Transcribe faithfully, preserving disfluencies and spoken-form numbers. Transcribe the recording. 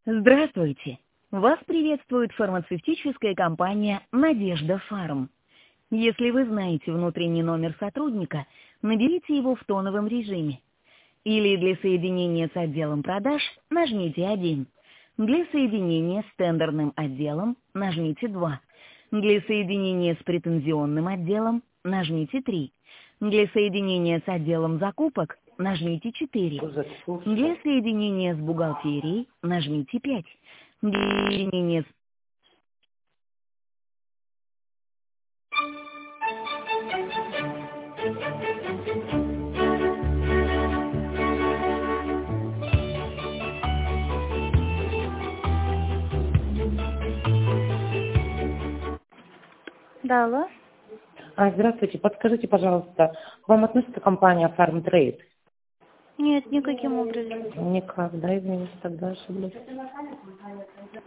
Здравствуйте! Вас приветствует фармацевтическая компания «Надежда Фарм». Если вы знаете внутренний номер сотрудника, наберите его в тоновом режиме. Или для соединения с отделом продаж нажмите один. Для соединения с тендерным отделом нажмите два. Для соединения с претензионным отделом нажмите три. Для соединения с отделом закупок нажмите четыре. Для соединения с бухгалтерией нажмите пять. Для соединения с... Да, алло. А, здравствуйте, подскажите, пожалуйста, к вам относится компания Farm Trade? Нет, никаким образом. Никак, да, извините, тогда ошиблась.